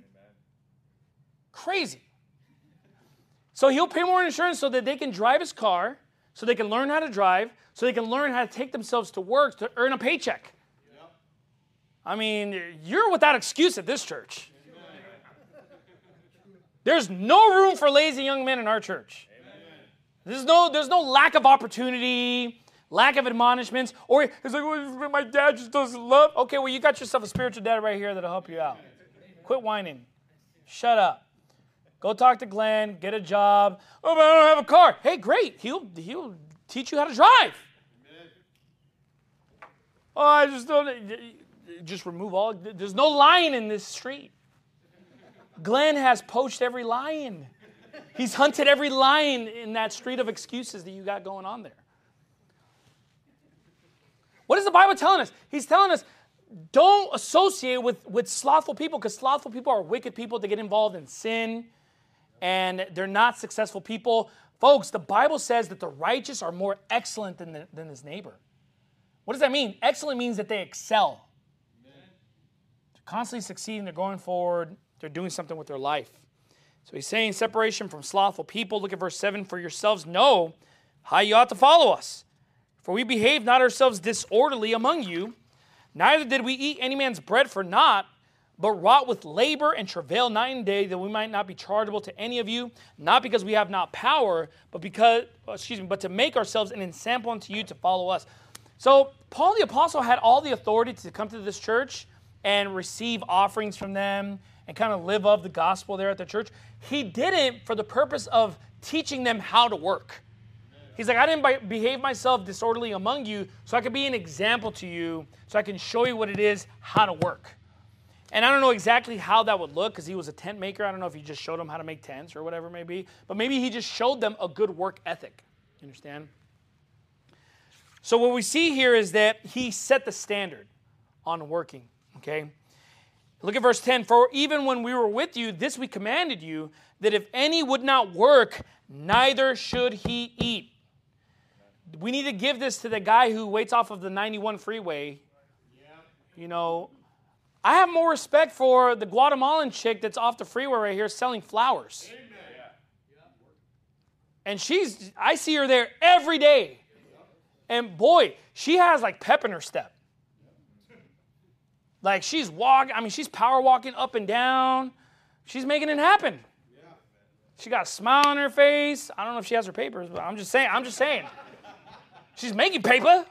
Crazy. So he'll pay more in insurance so that they can drive his car, so they can learn how to drive, so they can learn how to take themselves to work to earn a paycheck. Yep. I mean, you're without excuse at this church. Amen. There's no room for lazy young men in our church. Amen. There's no, there's no lack of opportunity, lack of admonishments, or it's like, well, my dad just doesn't love. Okay, well, you got yourself a spiritual dad right here that'll help you out. Quit whining. Shut up. Go talk to Glenn. Get a job. Oh, but I don't have a car. Hey, great. He'll he'll teach you how to drive. Oh, I just don't. Just remove all. There's no lion in this street. Glenn has poached every lion. He's hunted every lion in that street of excuses that you got going on there. What is the Bible telling us? He's telling us, don't associate with, with slothful people, because slothful people are wicked people. They get involved in sin, and they're not successful people. Folks, the Bible says that the righteous are more excellent than, the, than his neighbor. What does that mean? Excellent means that they excel. Amen. They're constantly succeeding. They're going forward. They're doing something with their life. So he's saying separation from slothful people. Look at verse seven. For yourselves know how you ought to follow us. For we behaved not ourselves disorderly among you, neither did we eat any man's bread for naught, but wrought with labor and travail night and day, that we might not be chargeable to any of you, not because we have not power, but because, excuse me, but to make ourselves an ensample unto you to follow us. So Paul the Apostle had all the authority to come to this church and receive offerings from them and kind of live of the gospel there at the church. He did it for the purpose of teaching them how to work. He's like, I didn't behave myself disorderly among you so I could be an example to you, so I can show you what it is, how to work. And I don't know exactly how that would look, because he was a tent maker. I don't know if he just showed them how to make tents or whatever it may be. But maybe he just showed them a good work ethic. You understand? So what we see here is that he set the standard on working. Okay? Look at verse ten. For even when we were with you, this we commanded you, that if any would not work, neither should he eat. We need to give this to the guy who waits off of the ninety-one freeway. You know, I have more respect for the Guatemalan chick that's off the freeway right here selling flowers. And she's, I see her there every day. And boy, she has like pep in her step. Like she's walking, I mean, she's power walking up and down. She's making it happen. She got a smile on her face. I don't know if she has her papers, but I'm just saying, I'm just saying. She's making paper.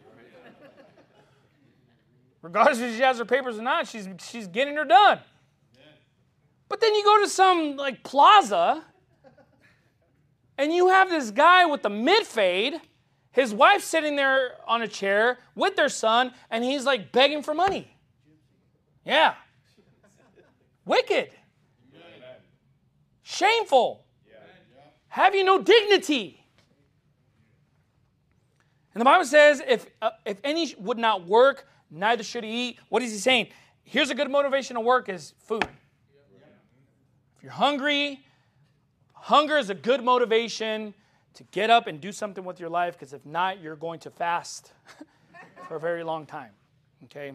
Regardless if she has her papers or not, she's she's getting her done. But then you go to some like plaza, and you have this guy with the mid-fade, his wife sitting there on a chair with their son, and he's like begging for money. Yeah. Wicked. Shameful. Have you no dignity? And the Bible says, if uh, if any would not work, neither should he eat. What is he saying? Here's a good motivation to work is food. If you're hungry, hunger is a good motivation to get up and do something with your life, because if not, you're going to fast for a very long time. Okay?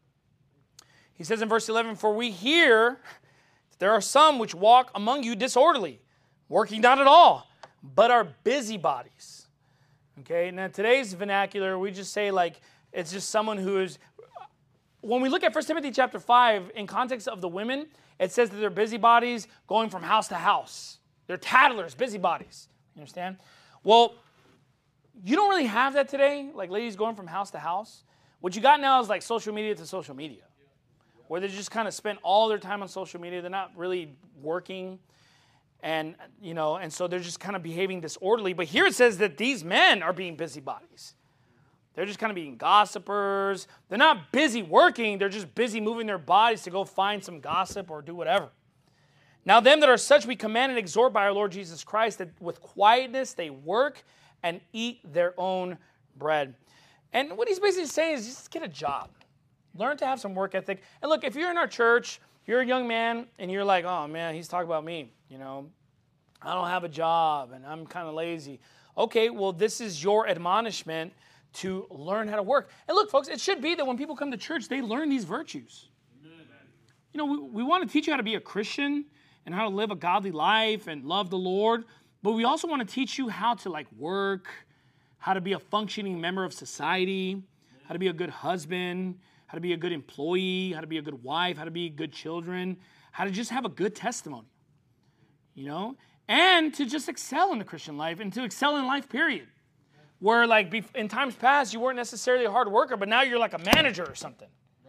He says in verse eleven, for we hear that there are some which walk among you disorderly, working not at all, but are busybodies. Okay, now today's vernacular, we just say like, it's just someone who is, when we look at First Timothy chapter five, in context of the women, it says that they're busybodies going from house to house. They're tattlers, busybodies. You understand? Well, you don't really have that today, like ladies going from house to house. What you got now is like social media to social media, where they just kind of spend all their time on social media. They're not really working. And, you know, and so they're just kind of behaving disorderly. But here it says that these men are being busybodies. They're just kind of being gossipers. They're not busy working. They're just busy moving their bodies to go find some gossip or do whatever. Now them that are such we command and exhort by our Lord Jesus Christ, that with quietness they work and eat their own bread. And what he's basically saying is just get a job. Learn to have some work ethic. And look, if you're in our church, you're a young man, and you're like, oh, man, he's talking about me. You know, I don't have a job, and I'm kind of lazy. Okay, well, this is your admonishment to learn how to work. And look, folks, it should be that when people come to church, they learn these virtues. Amen. You know, we, we want to teach you how to be a Christian and how to live a godly life and love the Lord, but we also want to teach you how to, like, work, how to be a functioning member of society, how to be a good husband, how to be a good employee, how to be a good wife, how to be good children, how to just have a good testimony, you know, and to just excel in the Christian life and to excel in life, period. Where, like, in times past, you weren't necessarily a hard worker, but now you're like a manager or something. Right.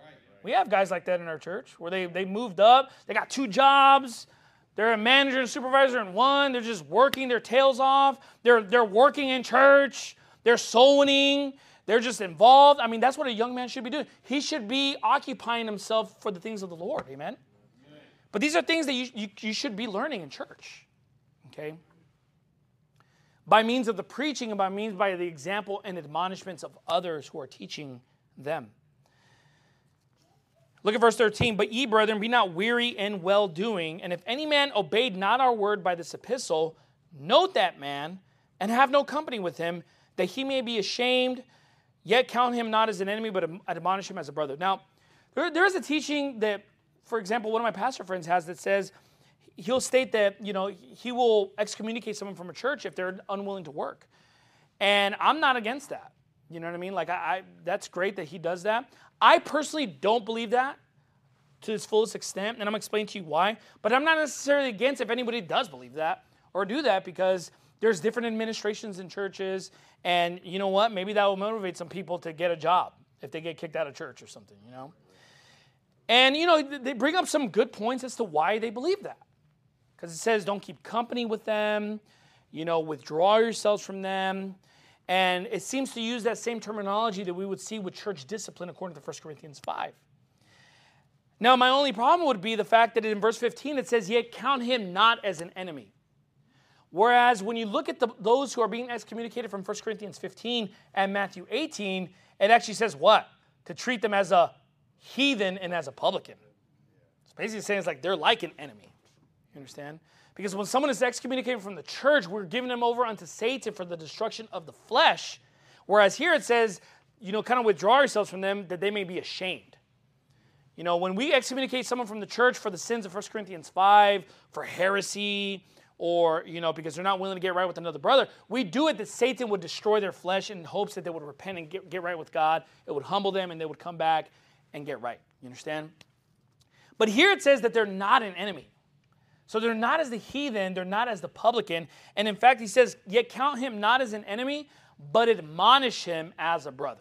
We have guys like that in our church where they, they moved up. They got two jobs. They're a manager and a supervisor in one. They're just working their tails off. They're, they're working in church. They're soul winning. They're just involved. I mean, that's what a young man should be doing. He should be occupying himself for the things of the Lord. Amen? Amen. But these are things that you, you, you should be learning in church. Okay? By means of the preaching and by means by the example and admonishments of others who are teaching them. Look at verse thirteen. But ye, brethren, be not weary in well-doing. And if any man obeyed not our word by this epistle, note that man, and have no company with him, that he may be ashamed, yet count him not as an enemy, but admonish him as a brother. Now, there, there is a teaching that, for example, one of my pastor friends has that says, he'll state that, you know, he will excommunicate someone from a church if they're unwilling to work. And I'm not against that. You know what I mean? Like, I, I that's great that he does that. I personally don't believe that to its fullest extent, and I'm going to explain to you why. But I'm not necessarily against if anybody does believe that or do that, because there's different administrations in churches, and you know what? Maybe that will motivate some people to get a job if they get kicked out of church or something, you know? And, you know, they bring up some good points as to why they believe that. Because it says don't keep company with them, you know, withdraw yourselves from them. And it seems to use that same terminology that we would see with church discipline according to First Corinthians five. Now, my only problem would be the fact that in verse fifteen it says, yet count him not as an enemy. Whereas when you look at the, those who are being excommunicated from First Corinthians fifteen and Matthew eighteen, it actually says what? To treat them as a heathen and as a publican. It's basically saying it's like they're like an enemy. You understand? Because when someone is excommunicated from the church, we're giving them over unto Satan for the destruction of the flesh. Whereas here it says, you know, kind of withdraw yourselves from them that they may be ashamed. You know, when we excommunicate someone from the church for the sins of First Corinthians five, for heresy, or, you know, because they're not willing to get right with another brother, we do it that Satan would destroy their flesh in hopes that they would repent and get, get right with God. It would humble them and they would come back and get right. You understand? But here it says that they're not an enemy. So they're not as the heathen, they're not as the publican. And in fact, he says, yet count him not as an enemy, but admonish him as a brother.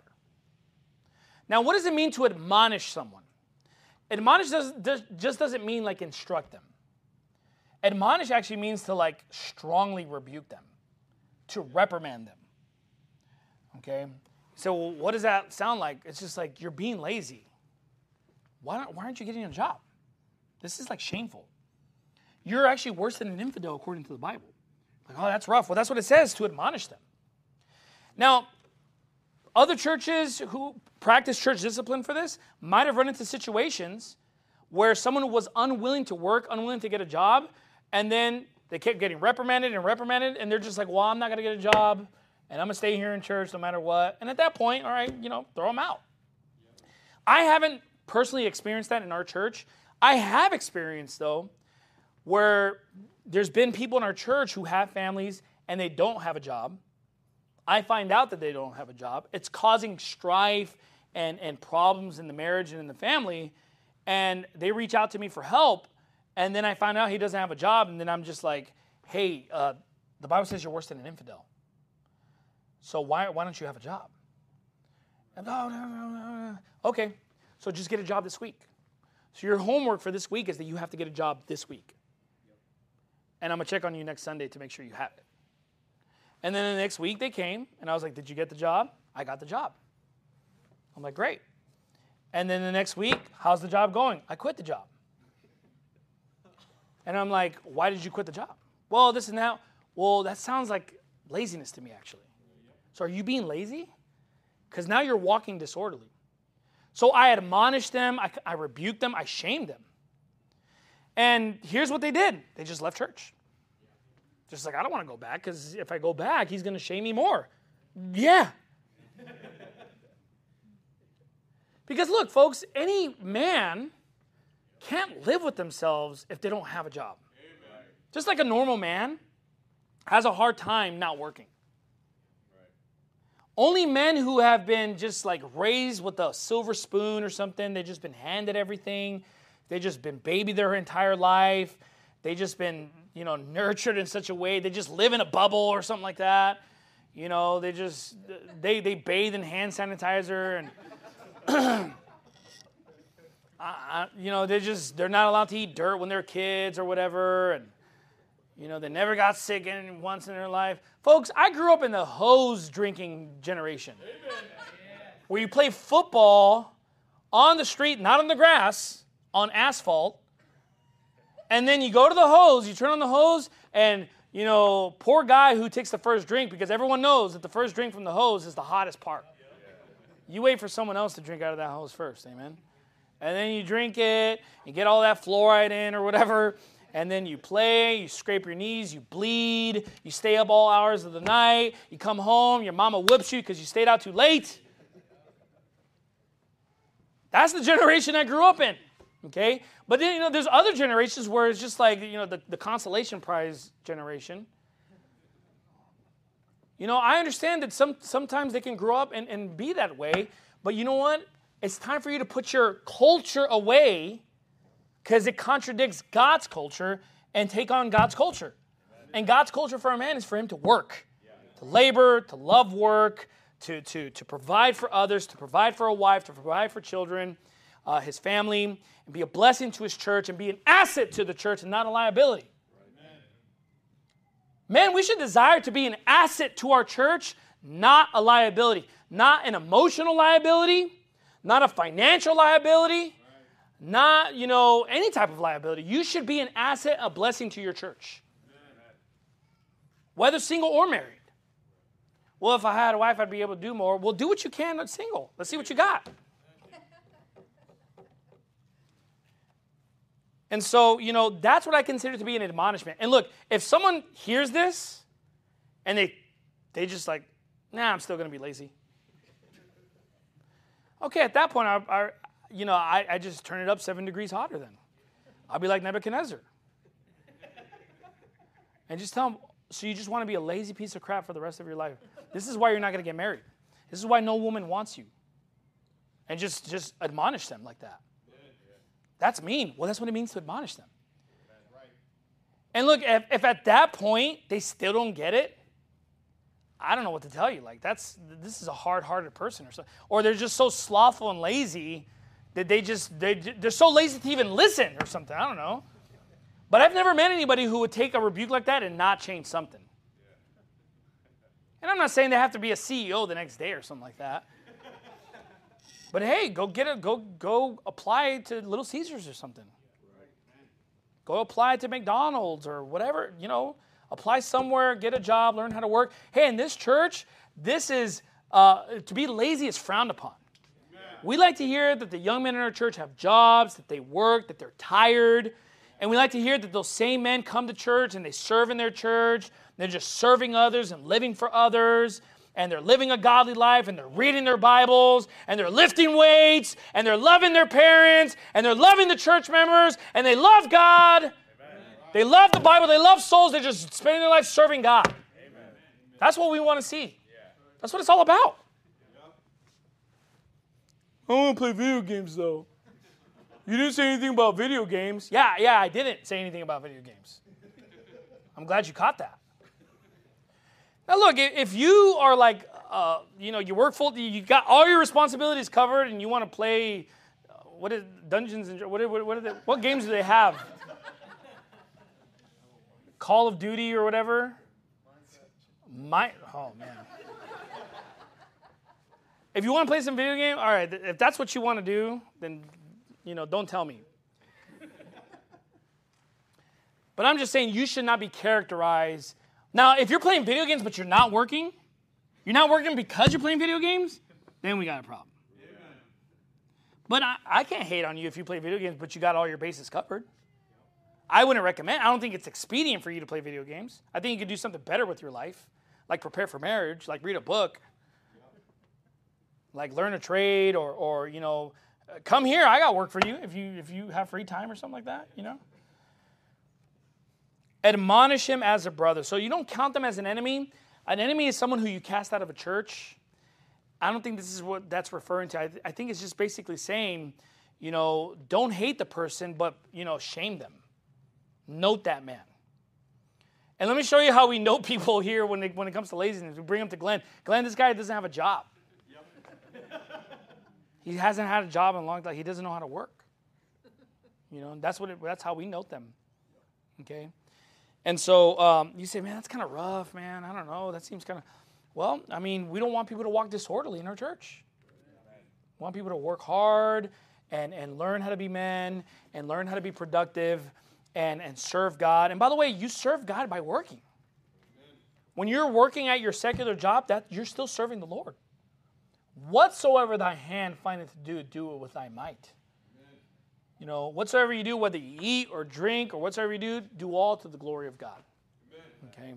Now, what does it mean to admonish someone? Admonish does, does, just doesn't mean like instruct them. Admonish actually means to like strongly rebuke them, to reprimand them. Okay? So what does that sound like? It's just like you're being lazy. Why, don't, why aren't you getting a job? This is like shameful. You're actually worse than an infidel according to the Bible. Like, oh, that's rough. Well, that's what it says, to admonish them. Now, other churches who practice church discipline for this might have run into situations where someone was unwilling to work, unwilling to get a job, and then they kept getting reprimanded and reprimanded, and they're just like, well, I'm not going to get a job, and I'm going to stay here in church no matter what. And at that point, all right, you know, throw them out. I haven't personally experienced that in our church. I have experienced, though, where there's been people in our church who have families and they don't have a job. I find out that they don't have a job. It's causing strife and, and problems in the marriage and in the family, and they reach out to me for help, and then I find out he doesn't have a job, and then I'm just like, hey, uh, the Bible says you're worse than an infidel. So why, why don't you have a job? And, no, no, no, no. Okay, so just get a job this week. So your homework for this week is that you have to get a job this week. And I'm going to check on you next Sunday to make sure you have it. And then the next week they came, and I was like, did you get the job? I got the job. I'm like, great. And then the next week, how's the job going? I quit the job. And I'm like, why did you quit the job? Well, this and that. Well, that sounds like laziness to me, actually. So are you being lazy? Because now you're walking disorderly. So I admonished them, I, I rebuked them, I shamed them. And here's what they did. They just left church. Just like, I don't want to go back, because if I go back, he's going to shame me more. Yeah. Because look, folks, any man can't live with themselves if they don't have a job. Amen. Just like a normal man has a hard time not working. Right. Only men who have been just like raised with a silver spoon or something, they've just been handed everything. They've just been babied their entire life. They've just been, you know, nurtured in such a way. They just live in a bubble or something like that. You know, they just, they, they bathe in hand sanitizer. And I, you know, they're just, they're not allowed to eat dirt when they're kids or whatever. And, you know, they never got sick in, once in their life. Folks, I grew up in the hose drinking generation. Amen. Where you play football on the street, not on the grass, on asphalt. And then you go to the hose, you turn on the hose, and, you know, poor guy who takes the first drink, because everyone knows that the first drink from the hose is the hottest part. You wait for someone else to drink out of that hose first, amen? And then you drink it, you get all that fluoride in or whatever, and then you play, you scrape your knees, you bleed, you stay up all hours of the night, you come home, your mama whips you because you stayed out too late. That's the generation I grew up in, okay? But then, you know, there's other generations where it's just like, you know, the, the consolation prize generation. You know, I understand that some sometimes they can grow up and, and be that way, but you know what? It's time for you to put your culture away because it contradicts God's culture and take on God's culture. And God's culture for a man is for him to work, to labor, to love work, to, to, to provide for others, to provide for a wife, to provide for children, uh, his family, and be a blessing to his church and be an asset to the church and not a liability. Man, we should desire to be an asset to our church, not a liability. Not an emotional liability, not a financial liability, not, you know, any type of liability. You should be an asset, a blessing to your church. Whether single or married. Well, if I had a wife, I'd be able to do more. Well, do what you can that's single. Let's see what you got. And so, you know, that's what I consider to be an admonishment. And look, if someone hears this and they they just like, nah, I'm still going to be lazy. Okay, at that point, I, I you know, I, I just turn it up seven degrees hotter then. I'll be like Nebuchadnezzar. And just tell them, so you just want to be a lazy piece of crap for the rest of your life. This is why you're not going to get married. This is why no woman wants you. And just, just admonish them like that. That's mean. Well, that's what it means to admonish them. And look, if, if at that point they still don't get it, I don't know what to tell you. Like, that's this is a hard-hearted person or something. Or they're just so slothful and lazy that they just, they, they're so lazy to even listen or something. I don't know. But I've never met anybody who would take a rebuke like that and not change something. And I'm not saying they have to be a C E O the next day or something like that. But hey, go get a go go apply to Little Caesars or something. Go apply to McDonald's or whatever, you know. Apply somewhere, get a job, learn how to work. Hey, in this church, this is uh, to be lazy is frowned upon. Amen. We like to hear that the young men in our church have jobs, that they work, that they're tired. And we like to hear that those same men come to church and they serve in their church. They're just serving others and living for others. And they're living a godly life, and they're reading their Bibles, and they're lifting weights, and they're loving their parents, and they're loving the church members, and they love God. Amen. They love the Bible. They love souls. They're just spending their life serving God. Amen. That's what we want to see. That's what it's all about. I want to play video games, though. You didn't say anything about video games. Yeah, yeah, I didn't say anything about video games. I'm glad you caught that. Now, look, if you are like, uh, you know, you work full, you got all your responsibilities covered, and you want to play, uh, what is Dungeons and what? What, what, are they, what games do they have? Call of Duty or whatever. My, oh man. If you want to play some video game, all right. If that's what you want to do, then, you know, don't tell me. But I'm just saying you should not be characterized. Now, if you're playing video games but you're not working, you're not working because you're playing video games, then we got a problem. Yeah. But I, I can't hate on you if you play video games but you got all your bases covered. I wouldn't recommend. I don't think it's expedient for you to play video games. I think you could do something better with your life, like prepare for marriage, like read a book, like learn a trade, or, or you know, come here. I got work for you if you if you have free time or something like that, you know. Admonish him as a brother. So you don't count them as an enemy. An enemy is someone who you cast out of a church. I don't think this is what that's referring to. I, th- I think it's just basically saying, you know, don't hate the person, but, you know, shame them. Note that man. And let me show you how we note people here when it, when it comes to laziness. We bring them to Glenn. Glenn, this guy doesn't have a job. Yep. He hasn't had a job in a long time. He doesn't know how to work. You know, and that's what it, that's how we note them. Okay, and so um, you say, man, that's kind of rough, man. I don't know. That seems kind of well. I mean, we don't want people to walk disorderly in our church. We want people to work hard and and learn how to be men and learn how to be productive and and serve God. And by the way, you serve God by working. When you're working at your secular job, that you're still serving the Lord. Whatsoever thy hand findeth to do, do it with thy might. You know, whatsoever you do, whether you eat or drink or whatsoever you do, do all to the glory of God. Okay.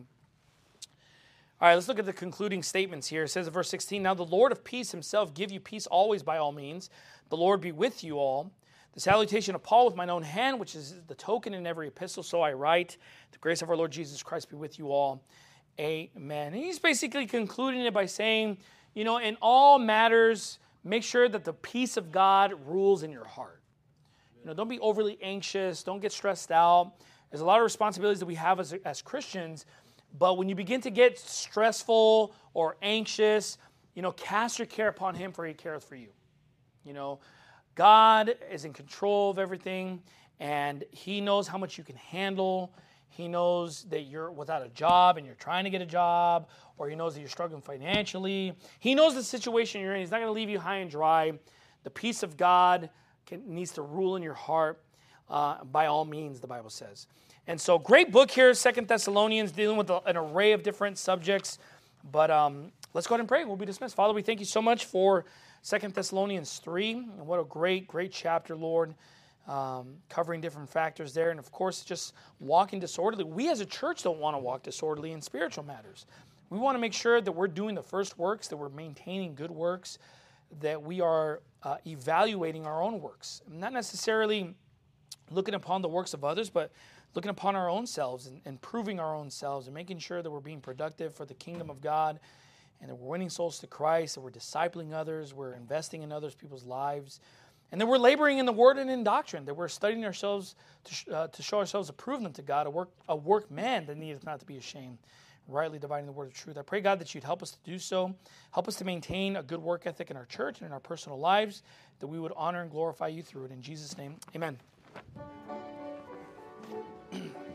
All right, let's look at the concluding statements here. It says in verse sixteen, now the Lord of peace himself give you peace always by all means. The Lord be with you all. The salutation of Paul with mine own hand, which is the token in every epistle, so I write. The grace of our Lord Jesus Christ be with you all. Amen. And he's basically concluding it by saying, you know, in all matters, make sure that the peace of God rules in your heart. You know, don't be overly anxious. Don't get stressed out. There's a lot of responsibilities that we have as, as Christians, but when you begin to get stressful or anxious, you know, cast your care upon him, for he careth for you. You know, God is in control of everything, and he knows how much you can handle. He knows that you're without a job and you're trying to get a job, or he knows that you're struggling financially. He knows the situation you're in. He's not going to leave you high and dry. The peace of God can, needs to rule in your heart uh, by all means, the Bible says. And so, great book here, Second Thessalonians, dealing with a, an array of different subjects. But um, let's go ahead and pray. We'll be dismissed. Father, we thank you so much for Second Thessalonians three. And what a great, great chapter, Lord. Um, covering different factors there. And of course, just walking disorderly. We as a church don't want to walk disorderly in spiritual matters. We want to make sure that we're doing the first works, that we're maintaining good works, that we are uh, evaluating our own works. Not necessarily looking upon the works of others, but looking upon our own selves and, and proving our own selves and making sure that we're being productive for the kingdom of God and that we're winning souls to Christ, that we're discipling others, we're investing in others people's lives. And that we're laboring in the word and in doctrine, that we're studying ourselves to, sh- uh, to show ourselves approved unto God, a work a workman that needeth not to be ashamed, rightly dividing the word of truth. I pray, God, that you'd help us to do so. Help us to maintain a good work ethic in our church and in our personal lives, that we would honor and glorify you through it. In Jesus' name, amen.